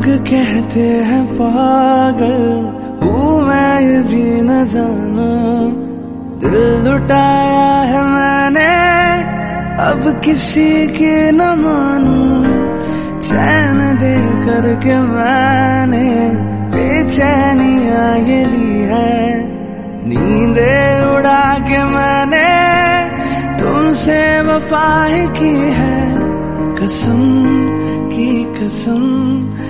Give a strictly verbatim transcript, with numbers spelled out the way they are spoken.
लोग कहते हैं पागल हूँ मैं ये भी न जानू, दिल लुटाया है मैंने अब किसी की न मानू। चैन दे करके मैंने बेचैनियाँ ये ली है, नींदे उड़ा के मैंने तुमसे वफा ही की है। कसम की कसम